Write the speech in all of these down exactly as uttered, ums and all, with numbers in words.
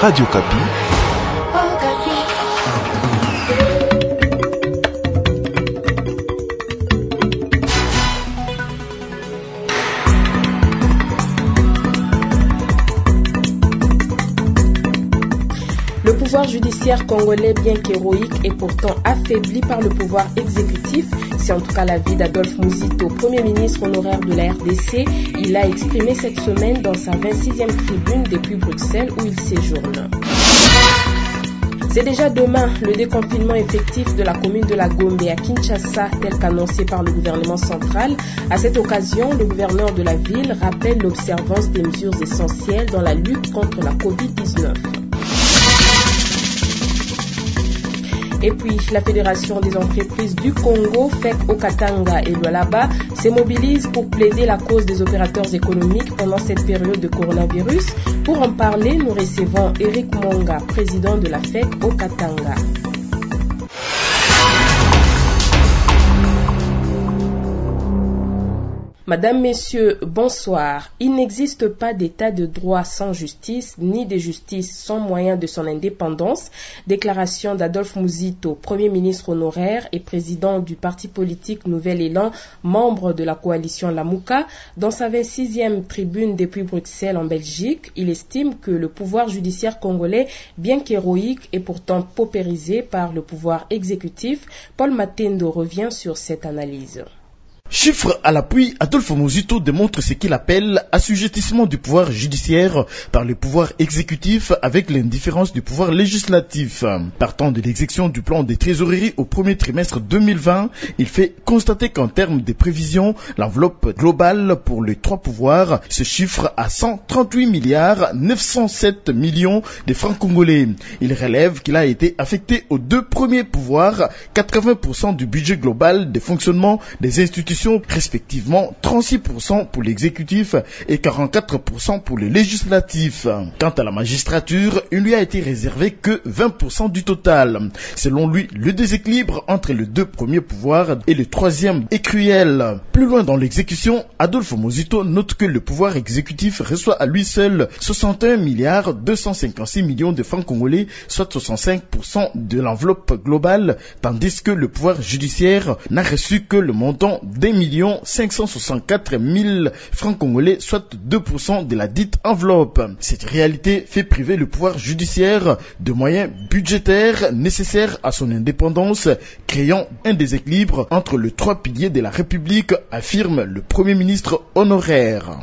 Radio Kapi. Le pouvoir judiciaire congolais, bien qu'héroïque, est pourtant affaibli par le pouvoir exécutif. C'est en tout cas l'avis d'Adolphe Muzito, Premier ministre honoraire de la R D C. Il l'a exprimé cette semaine dans sa vingt-sixième tribune depuis Bruxelles où il séjourne. C'est déjà demain le déconfinement effectif de la commune de la Gombe à Kinshasa, tel qu'annoncé par le gouvernement central. À cette occasion, le gouverneur de la ville rappelle l'observance des mesures essentielles dans la lutte contre la covid dix-neuf. Et puis, la Fédération des entreprises du Congo, F E C Okatanga et Lualaba, se mobilise pour plaider la cause des opérateurs économiques pendant cette période de coronavirus. Pour en parler, nous recevons Eric Monga, président de la F E C Okatanga. Madame, Messieurs, bonsoir. Il n'existe pas d'état de droit sans justice, ni de justice sans moyen de son indépendance. Déclaration d'Adolphe Muzito, Premier ministre honoraire et président du parti politique Nouvel Élan, membre de la coalition Lamouka. Dans sa vingt-sixième tribune depuis Bruxelles en Belgique, il estime que le pouvoir judiciaire congolais, bien qu'héroïque, est pourtant paupérisé par le pouvoir exécutif. Paul Matendo revient sur cette analyse. Chiffres à l'appui, Adolphe Muzito démontre ce qu'il appelle assujettissement du pouvoir judiciaire par le pouvoir exécutif avec l'indifférence du pouvoir législatif. Partant de l'exécution du plan de trésorerie au premier trimestre deux mille vingt, il fait constater qu'en termes de prévisions, l'enveloppe globale pour les trois pouvoirs se chiffre à cent trente-huit milliards neuf cent sept millions de francs congolais. Il relève qu'il a été affecté aux deux premiers pouvoirs quatre-vingts pour cent du budget global de fonctionnement des institutions, respectivement trente-six pour cent pour l'exécutif et quarante-quatre pour cent pour le législatif. Quant à la magistrature, il lui a été réservé que vingt pour cent du total. Selon lui, le déséquilibre entre les deux premiers pouvoirs et le troisième est cruel. Plus loin dans l'exécution, Adolphe Muzito note que le pouvoir exécutif reçoit à lui seul soixante et un milliards deux cent cinquante-six millions de francs congolais, soit soixante-cinq pour cent de l'enveloppe globale, tandis que le pouvoir judiciaire n'a reçu que le montant d'un million cinq cent soixante-quatre mille francs congolais, soit deux pour cent de la dite enveloppe. Cette réalité fait priver le pouvoir judiciaire de moyens budgétaires nécessaires à son indépendance, créant un déséquilibre entre les trois piliers de la République, affirme le Premier ministre honoraire.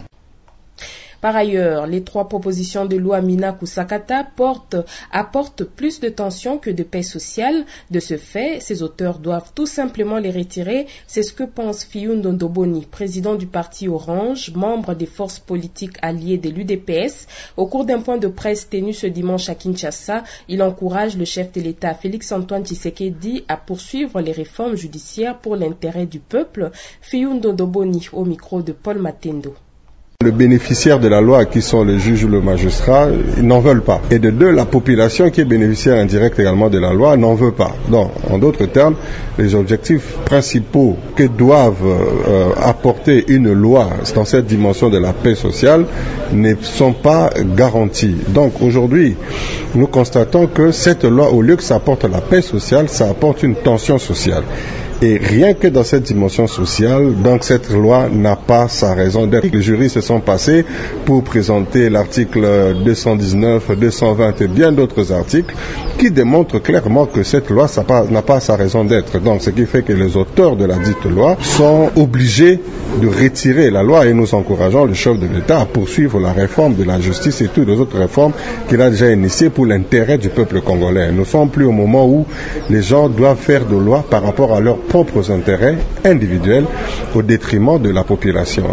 Par ailleurs, les trois propositions de loi Mina Kusakata portent, apportent plus de tension que de paix sociale. De ce fait, ses auteurs doivent tout simplement les retirer. C'est ce que pense Fiyun Ndondoboni, président du parti Orange, membre des forces politiques alliées de l'U D P S. Au cours d'un point de presse tenu ce dimanche à Kinshasa, il encourage le chef de l'État, Félix-Antoine Tshisekedi, à poursuivre les réformes judiciaires pour l'intérêt du peuple. Fiyun Ndondoboni au micro de Paul Matendo. Les bénéficiaires de la loi, qui sont les juges ou le magistrat, ils n'en veulent pas. Et de deux, la population qui est bénéficiaire indirect également de la loi n'en veut pas. Donc, en d'autres termes, les objectifs principaux que doivent euh, apporter une loi dans cette dimension de la paix sociale ne sont pas garantis. Donc, aujourd'hui, nous constatons que cette loi, au lieu que ça apporte la paix sociale, ça apporte une tension sociale. Et rien que dans cette dimension sociale, donc cette loi n'a pas sa raison d'être. Les jurys se sont passés pour présenter l'article deux cent dix-neuf, deux cent vingt et bien d'autres articles qui démontrent clairement que cette loi ça n'a pas sa raison d'être. Donc ce qui fait que les auteurs de la dite loi sont obligés de retirer la loi et nous encourageons le chef de l'État à poursuivre la réforme de la justice et toutes les autres réformes qu'il a déjà initiées pour l'intérêt du peuple congolais. Nous ne sommes plus au moment où les gens doivent faire de lois par rapport à leur propres intérêts individuels au détriment de la population.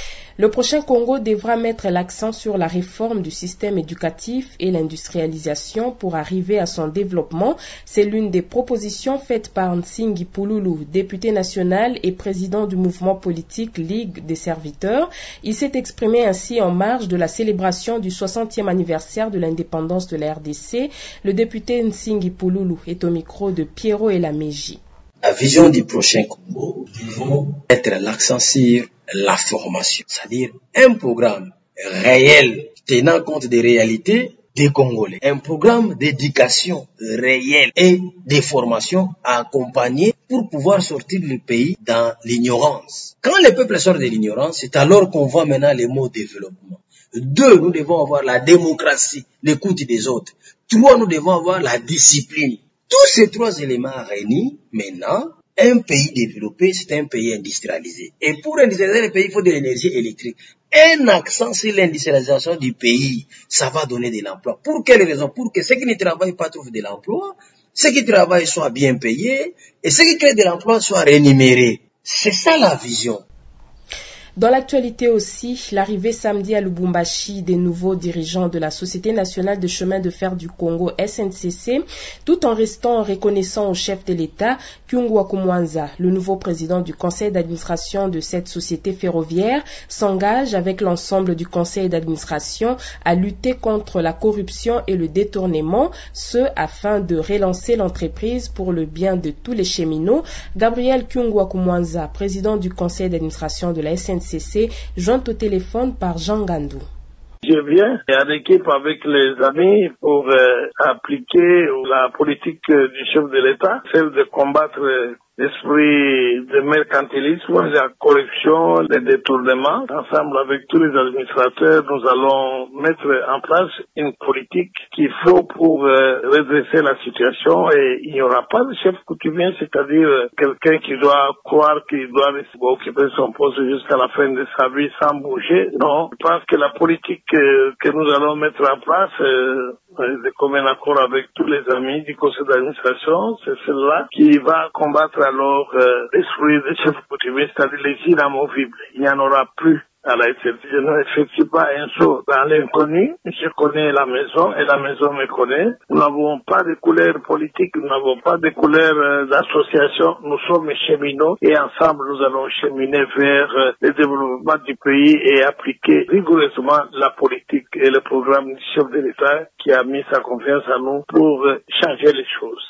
Le prochain Congo devra mettre l'accent sur la réforme du système éducatif et l'industrialisation pour arriver à son développement. C'est l'une des propositions faites par Nsingi Pouloulou, député national et président du mouvement politique Ligue des serviteurs. Il s'est exprimé ainsi en marge de la célébration du soixantième anniversaire de l'indépendance de la R D C. Le député Nsingi Pouloulou est au micro de Pierrot Elameji. La vision du prochain Congo, nous devons mettre l'accent sur la formation, c'est-à-dire un programme réel tenant compte des réalités des Congolais. Un programme d'éducation réelle et de formation accompagné pour pouvoir sortir le pays dans l'ignorance. Quand le peuple sort de l'ignorance, c'est alors qu'on voit maintenant les mots développement. Deux, nous devons avoir la démocratie, l'écoute des autres. Trois, nous devons avoir la discipline. Tous ces trois éléments réunis, maintenant, un pays développé, c'est un pays industrialisé. Et pour industrialiser le pays, il faut de l'énergie électrique. Un accent sur l'industrialisation du pays, ça va donner de l'emploi. Pour quelle raison? Pour que ceux qui ne travaillent pas trouvent de l'emploi, ceux qui travaillent soient bien payés, et ceux qui créent de l'emploi soient rémunérés. C'est ça la vision. Dans l'actualité aussi, l'arrivée samedi à Lubumbashi des nouveaux dirigeants de la Société nationale de chemin de fer du Congo, S N C C, tout en restant reconnaissant au chef de l'État, Kyungwa Kumwanza, le nouveau président du conseil d'administration de cette société ferroviaire, s'engage avec l'ensemble du conseil d'administration à lutter contre la corruption et le détournement, ce afin de relancer l'entreprise pour le bien de tous les cheminots. Gabriel Kyungwa Kumwanza, président du conseil d'administration de la S N C C, joint au téléphone par Jean Gandou. Je viens en équipe avec les amis pour euh, appliquer la politique euh, du chef de l'État, celle de combattre euh, l'esprit de mercantilisme, la corruption, les détournements. Ensemble avec tous les administrateurs, nous allons mettre en place une politique qu'il faut pour euh, redresser la situation, et il n'y aura pas de chef coutumier, c'est-à-dire euh, quelqu'un qui doit croire qu'il doit occuper son poste jusqu'à la fin de sa vie sans bouger. Non, je pense que la politique euh, que nous allons mettre en place, euh, de commun accord avec tous les amis du conseil d'administration, c'est celle-là qui va combattre alors euh, l'esprit des chefs coutumiers, c'est-à-dire les inamovibles. Il n'y en aura plus à la S N C C. Je n'effectue pas un saut dans l'inconnu. Je connais la maison et la maison me connaît. Nous n'avons pas de couleur politique, nous n'avons pas de couleur euh, d'association. Nous sommes cheminots et ensemble nous allons cheminer vers euh, le développement du pays et appliquer rigoureusement la politique et le programme du chef de l'État qui a mis sa confiance en nous pour euh, changer les choses.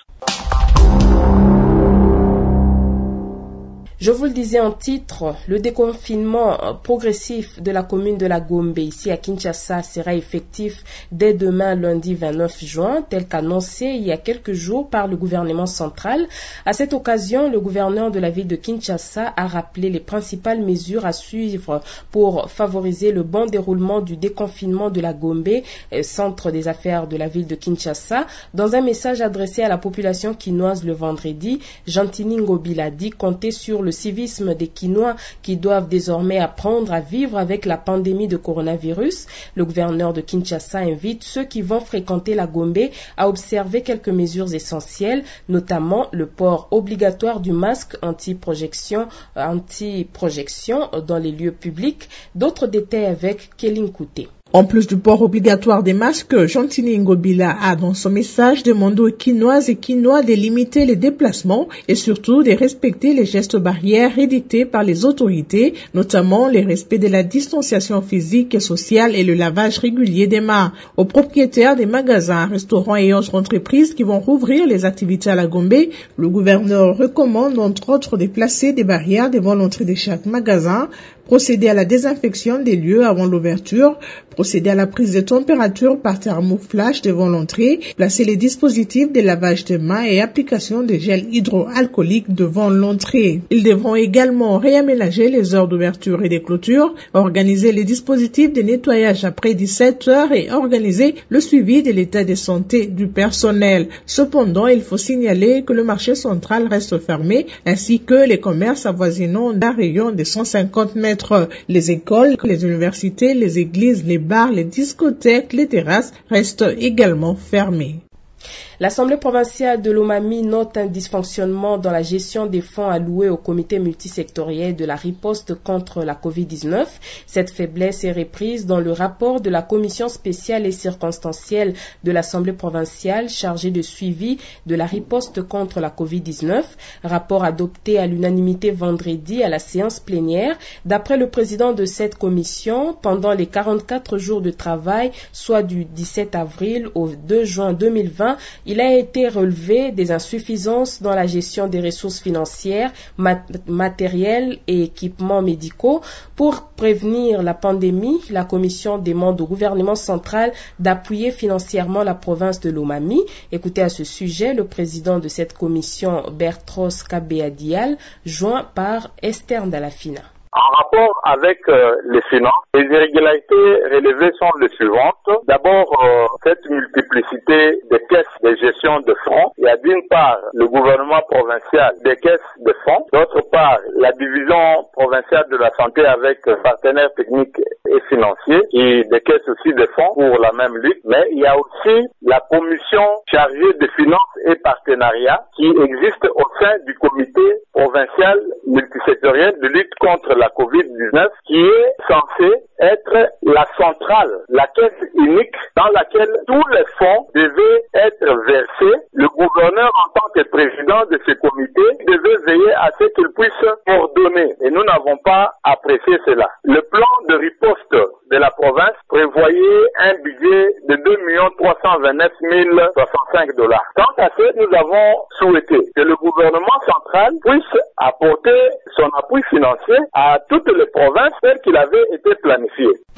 Je vous le disais en titre, le déconfinement progressif de la commune de la Gombe ici à Kinshasa sera effectif dès demain lundi vingt-neuf juin, tel qu'annoncé il y a quelques jours par le gouvernement central. À cette occasion, le gouverneur de la ville de Kinshasa a rappelé les principales mesures à suivre pour favoriser le bon déroulement du déconfinement de la Gombe, centre des affaires de la ville de Kinshasa. Dans un message adressé à la population quinoise le vendredi, Gentini Ngobila a dit compter sur le le civisme des Quinois qui doivent désormais apprendre à vivre avec la pandémie de coronavirus. Le gouverneur de Kinshasa invite ceux qui vont fréquenter la Gombe à observer quelques mesures essentielles, notamment le port obligatoire du masque anti-projection, anti-projection dans les lieux publics. D'autres détails avec Kéline Kouté. En plus du port obligatoire des masques, Gentini Ngobila a dans son message demandé aux Quinoises et Quinois de limiter les déplacements et surtout de respecter les gestes barrières édictés par les autorités, notamment le respect de la distanciation physique et sociale et le lavage régulier des mains. Aux propriétaires des magasins, restaurants et autres entreprises qui vont rouvrir les activités à la Gombe, le gouverneur recommande entre autres de placer des barrières devant l'entrée de chaque magasin, procéder à la désinfection des lieux avant l'ouverture, procéder à la prise de température par thermoflash devant l'entrée, placer les dispositifs de lavage de mains et application de gel hydroalcoolique devant l'entrée. Ils devront également réaménager les heures d'ouverture et de clôture, organiser les dispositifs de nettoyage après dix-sept heures et organiser le suivi de l'état de santé du personnel. Cependant, il faut signaler que le marché central reste fermé ainsi que les commerces avoisinants d'un rayon de cent cinquante mètres. Les écoles, les universités, les églises, les bars, les discothèques, les terrasses restent également fermées. L'Assemblée provinciale de l'Omami note un dysfonctionnement dans la gestion des fonds alloués au comité multisectoriel de la riposte contre la covid dix-neuf. Cette faiblesse est reprise dans le rapport de la commission spéciale et circonstancielle de l'Assemblée provinciale chargée de suivi de la riposte contre la covid dix-neuf. Rapport adopté à l'unanimité vendredi à la séance plénière. D'après le président de cette commission, pendant les quarante-quatre jours de travail, soit du dix-sept avril au deux juin deux mille vingt, Il a été relevé des insuffisances dans la gestion des ressources financières, mat- matérielles et équipements médicaux. Pour prévenir la pandémie, la Commission demande au gouvernement central d'appuyer financièrement la province de Lomami. Écoutez à ce sujet le président de cette commission, Bertros Kabea-Dial, joint par Esther Ndalafina. En rapport avec euh, les finances, les irrégularités relevées sont les suivantes. D'abord, euh, cette multiplicité des caisses de gestion de fonds. Il y a d'une part le gouvernement provincial des caisses de fonds, d'autre part la division provinciale de la santé avec partenaires techniques et financiers et des caisses aussi de fonds pour la même lutte. Mais il y a aussi la commission chargée des finances et partenariats qui existe au sein du comité provincial multisectoriel de lutte contre la covid dix-neuf qui est censé être la centrale, la caisse unique dans laquelle tous les fonds devaient être versés. Le gouverneur en tant que président de ce comité devait veiller à ce qu'il puisse ordonner et nous n'avons pas apprécié cela. Le plan de riposte de la province prévoyait un budget de deux millions trois cent vingt-neuf mille soixante-cinq dollars. Quant à ce, nous avons souhaité que le gouvernement central puisse apporter son appui financier à toutes les provinces telles qu'il avait été planifié.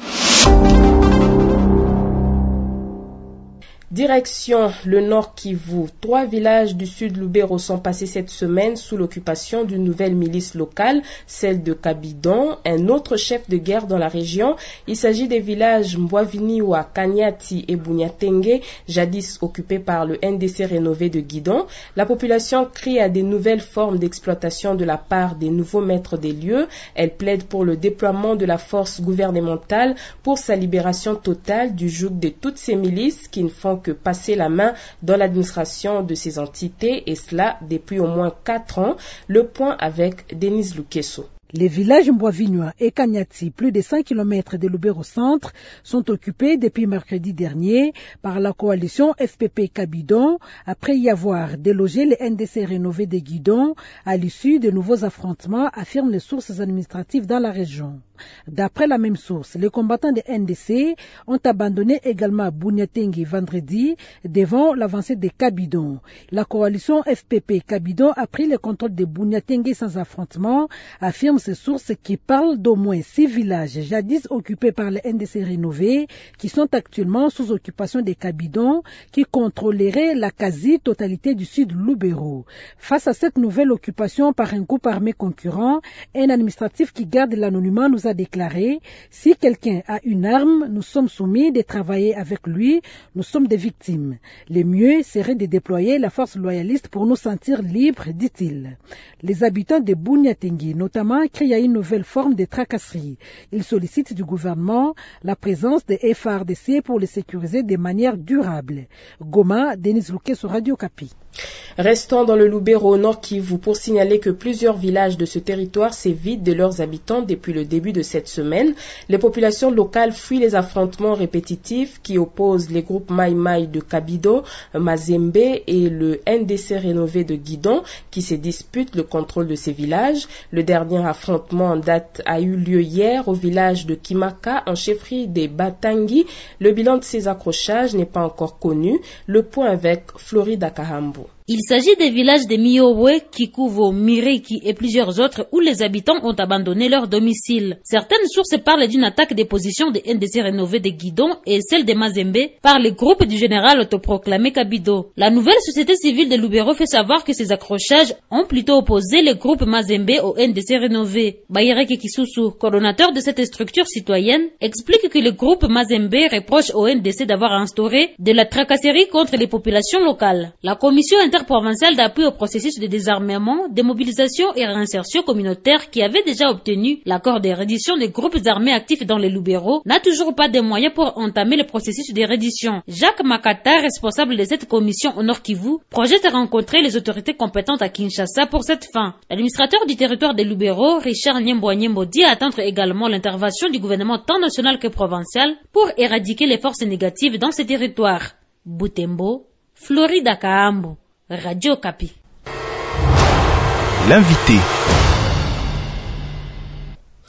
Direction le Nord Kivu. Trois villages du sud Lubero sont passés cette semaine sous l'occupation d'une nouvelle milice locale, celle de Kabidon, un autre chef de guerre dans la région. Il s'agit des villages Mbwaviniwa, Kanyati et Bunyatenge, jadis occupés par le N D C rénové de Guidon. La population crie à des nouvelles formes d'exploitation de la part des nouveaux maîtres des lieux. Elle plaide pour le déploiement de la force gouvernementale pour sa libération totale du joug de toutes ces milices qui ne font que passer la main dans l'administration de ces entités, et cela depuis au moins quatre ans. Le point avec Denise Lukeso. Les villages Mbwaviniwa et Kanyati, plus de cent kilomètres de Lubero Centre, sont occupés depuis mercredi dernier par la coalition F P P Kabidon, après y avoir délogé les N D C rénovés de Guidon à l'issue de nouveaux affrontements, affirment les sources administratives dans la région. D'après la même source, les combattants de N D C ont abandonné également Bunyatenge vendredi devant l'avancée de Kabidon. La coalition F P P Kabidon a pris le contrôle de Bunyatenge sans affrontement, affirme ces sources qui parlent d'au moins six villages jadis occupés par les N D C rénovés qui sont actuellement sous occupation des Kabidon qui contrôleraient la quasi-totalité du sud Lubero. Face à cette nouvelle occupation par un groupe armé concurrent, un administratif qui garde l'anonymat nous a déclaré « Si quelqu'un a une arme, nous sommes soumis de travailler avec lui, nous sommes des victimes. Le mieux serait de déployer la force loyaliste pour nous sentir libres », dit-il. Les habitants de Bunyatenge, notamment, crient à une nouvelle forme de tracasserie. Ils sollicitent du gouvernement la présence des F A R D C pour les sécuriser de manière durable. Goma, Denis Louquet sur Radio Kapi. Restons dans le Lubero Nord Kivu pour signaler que plusieurs villages de ce territoire s'évitent de leurs habitants depuis le début de cette semaine. Les populations locales fuient les affrontements répétitifs qui opposent les groupes Mai Mai de Kabido, Mazembe et le N D C rénové de Guidon qui se disputent le contrôle de ces villages. Le dernier affrontement en date a eu lieu hier au village de Kimaka en chefferie des Batangi. Le bilan de ces accrochages n'est pas encore connu. Le point avec Florida Kahambo. Il s'agit des villages de Miyowe, Kikuvo, Miriki et plusieurs autres où les habitants ont abandonné leur domicile. Certaines sources parlent d'une attaque des positions des N D C rénovés de Guidon et celle de Mazembe par les groupes du général autoproclamé Kabido. La nouvelle société civile de Lubero fait savoir que ces accrochages ont plutôt opposé les groupes Mazembe au N D C rénové. Bayereke Kisusu, coordonnateur de cette structure citoyenne, explique que le groupe Mazembe reproche au N D C d'avoir instauré de la tracasserie contre les populations locales. La commission interprovinciale d'appui au processus de désarmement, démobilisation et réinsertion communautaire qui avait déjà obtenu l'accord de reddition des groupes armés actifs dans les Lubero n'a toujours pas de moyens pour entamer le processus de reddition. Jacques Makata, responsable de cette commission au Nord Kivu, projette rencontrer les autorités compétentes à Kinshasa pour cette fin. L'administrateur du territoire des Lubero, Richard Nyembo, dit attendre également l'intervention du gouvernement tant national que provincial pour éradiquer les forces négatives dans ces territoires. Butembo, Florida Kahambo. Radio Kapi. L'invité.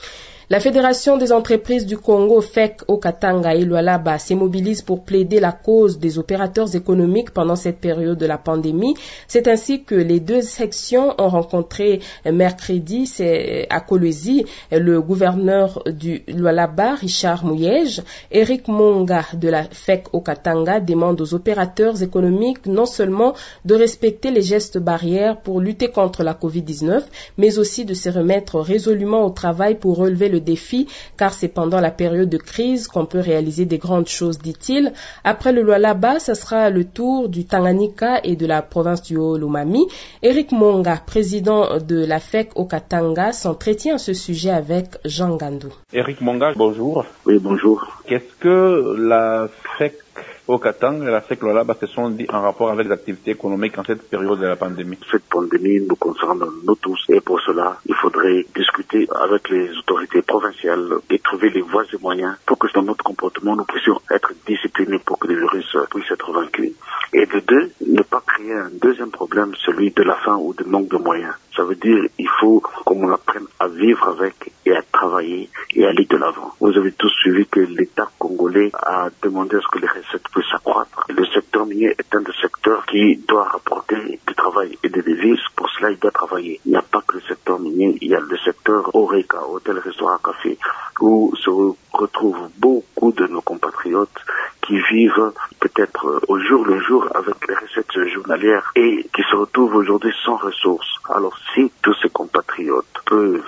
La Fédération des entreprises du Congo, F E C, au Katanga et Lualaba s'immobilise pour plaider la cause des opérateurs économiques pendant cette période de la pandémie. C'est ainsi que les deux sections ont rencontré mercredi c'est à Kolwezi le gouverneur du Lualaba, Richard Mouyej. Eric Monga de la F E C au Katanga demande aux opérateurs économiques non seulement de respecter les gestes barrières pour lutter contre la covid dix-neuf, mais aussi de se remettre résolument au travail pour relever le défi, car c'est pendant la période de crise qu'on peut réaliser des grandes choses, dit-il. Après le Lualaba, ce sera le tour du Tanganyika et de la province du Haut-Lomami. Eric Monga, président de la F E C au Katanga, s'entretient à ce sujet avec Jean Gandou. Eric Monga, bonjour. Oui, bonjour. Qu'est-ce que la F E C au Katanga et la F E C Lualaba se sont dit en rapport avec les activités économiques en cette période de la pandémie? Cette pandémie nous concerne nous tous et pour cela, il faudrait discuter avec les autorités provinciales et trouver les voies et moyens pour que dans notre comportement, nous puissions être disciplinés pour que le virus puisse être vaincu. Et de deux, ne pas créer un deuxième problème, celui de la faim ou du manque de moyens. Ça veut dire il faut qu'on apprenne à vivre avec et à travailler et à aller de l'avant. Vous avez tous suivi que l'État congolais a demandé à ce que les recettes puissent s'accroître. Le secteur minier est un des secteurs qui doit rapporter du travail et des devises. Pour cela, il doit travailler. Il n'y a pas que le secteur minier, il y a le secteur Horeca, hôtel, restaurant, café, où se retrouvent beaucoup de nos compatriotes qui vivent peut-être au jour le jour avec les recettes journalières et qui se retrouvent aujourd'hui sans ressources. Alors si tous ces compatriotes peuvent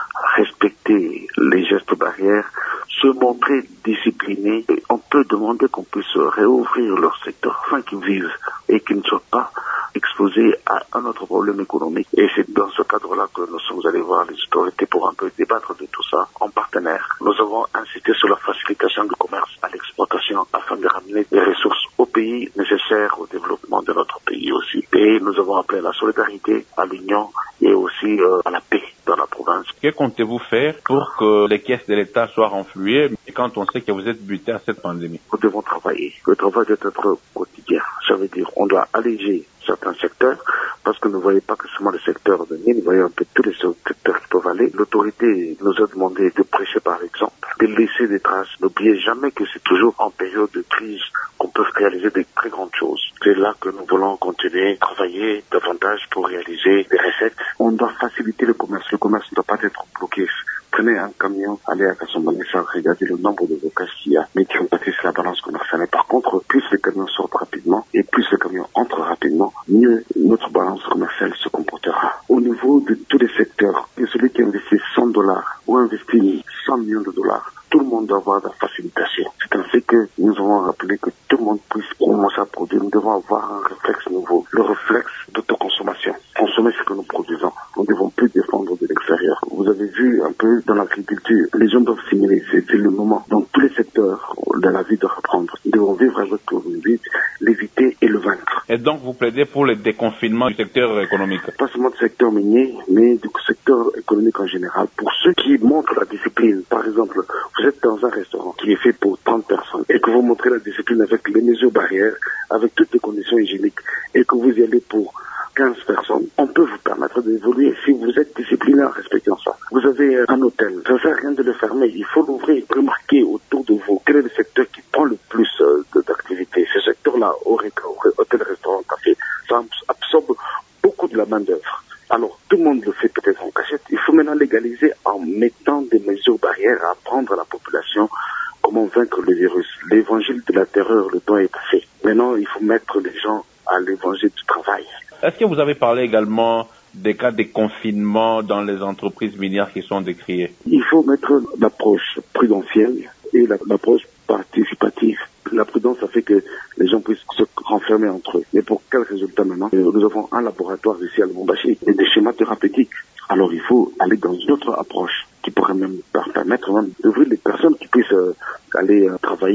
respecter les gestes barrières, se montrer disciplinés, on peut demander qu'on puisse réouvrir leur secteur afin qu'ils vivent et qu'ils ne soient pas exposés à un autre problème économique. Et c'est dans ce cadre-là que nous sommes allés voir les autorités pour un peu débattre de tout ça en partenaire. Nous avons incité sur la facilitation du commerce à l'exportation afin de ramener des ressources au pays nécessaires au développement de notre pays aussi. Et nous avons appelé à la solidarité, à l'union et aussi euh, à la paix dans la province. Que comptez-vous faire pour que les caisses de l'État soient renflouées quand on sait que vous êtes buté à cette pandémie? Nous devons travailler. Le travail doit être quotidien. Ça veut dire on doit alléger certains secteurs parce que nous ne voyons pas que seulement le secteur de mine, nous voyons un peu tous les secteurs qui peuvent aller. L'autorité nous a demandé de prêcher par exemple, de laisser des traces. N'oubliez jamais que c'est toujours en période de crise qu'on peut réaliser des très grandes choses. C'est là que nous voulons continuer à travailler davantage pour réaliser des recettes. On doit faciliter le commerce. Le commerce ne doit pas être bloqué. Prenez un camion, allez à Kassoumbanessa, regardez le nombre de blocages qu'il y a, mais qui ont bâti la balance commerciale. Par contre, plus les camions sortent rapidement et plus les camions entrent rapidement, mieux notre balance commerciale se comportera. Au niveau de tous les secteurs, et celui qui investit cent dollars ou investit cent millions de dollars, tout le monde doit avoir de la facilitation. C'est ainsi que nous avons rappelé que tout le monde puisse commencer à produire. Nous devons avoir un réflexe nouveau, le réflexe d'autoconsommation. Consommer ce que nous produisons. Nous ne devons plus défendre de l'extérieur. Vous avez vu un peu dans l'agriculture, les gens doivent simuler, c'est le moment. Dans tous les secteurs de la vie de reprendre. Nous devons vivre avec le virus, l'éviter et le vaincre. Et donc vous plaidez pour le déconfinement du secteur économique? Pas seulement du secteur minier, mais du secteur économique en général. Pour ceux qui montrent la discipline, par exemple, vous êtes dans un restaurant qui est fait pour trente personnes et que vous montrez la discipline avec les mesures barrières, avec toutes les conditions hygiéniques et que vous y allez pour quinze personnes, on peut vous permettre d'évoluer si vous êtes discipliné en respectant ça. Vous avez un hôtel, ça ne sert à rien de le fermer, il faut l'ouvrir, remarquer autour de vous quel est le secteur qui prend le plus euh, d'activité. Ce secteur-là, hôtel, restaurant, café, ça absorbe beaucoup de la main-d'œuvre. Alors, tout le monde le fait peut-être en cachette. Il faut maintenant légaliser en mettant des mesures barrières à apprendre à la population comment vaincre le virus. L'évangile de la terreur, le temps est passé. Maintenant, il faut mettre les gens à l'évangile du travail. Est-ce que vous avez parlé également des cas de confinement dans les entreprises minières qui sont décriées? Il faut mettre l'approche prudentielle et l'approche participative. La prudence, ça fait que les gens puissent se renfermer entre eux. Mais pour quel résultat maintenant? Nous avons un laboratoire ici à Lubumbashi et des schémas thérapeutiques. Alors il faut aller dans une autre approche qui pourrait même permettre même d'ouvrir les personnes qui puissent euh, aller euh, travailler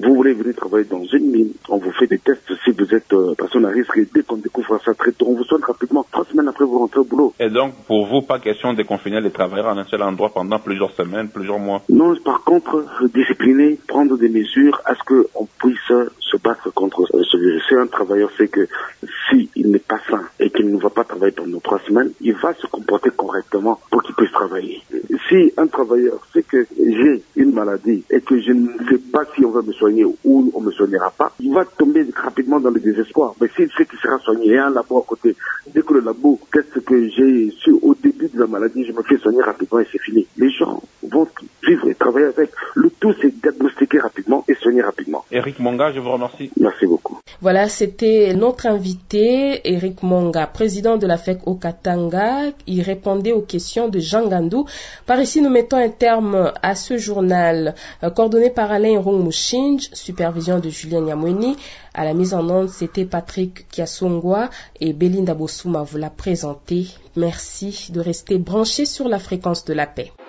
Vous voulez venir travailler dans une mine, on vous fait des tests si vous êtes euh, personne à risque et dès qu'on découvre ça très tôt, on vous soigne rapidement. Trois semaines après, vous rentrez au boulot. Et donc, pour vous, pas question de confiner les travailleurs en un seul endroit pendant plusieurs semaines, plusieurs mois? Non, par contre, discipliner, prendre des mesures à ce qu'on puisse se battre contre ce virus. Si un travailleur sait que s'il n'est pas sain et qu'il ne va pas travailler pendant trois semaines, il va se comporter correctement pour qu'il puisse travailler. Si un travailleur sait que j'ai une maladie et que je ne sais pas si on va me soigner ou on ne me soignera pas, il va tomber rapidement dans le désespoir. Mais s'il sait qu'il sera soigné, il y a un labo à côté. Dès que le labo teste que j'ai su au début de la maladie, je me fais soigner rapidement et c'est fini. Les gens vont vivre et travailler avec. Le tout, c'est diagnostiquer rapidement et soigner rapidement. Éric Monga, je vous remercie. Merci beaucoup. Voilà, c'était notre invité, Éric Monga, président de la F E C au Katanga. Il répondait aux questions de Jean Gandou. Par ici, nous mettons un terme à ce journal, euh, coordonné par Alain Rongmouchinj, supervision de Julien Nyamweni. À la mise en onde, c'était Patrick Kiasongwa et Belinda Bossouma vous l'a présenté. Merci de rester branchés sur la fréquence de la paix.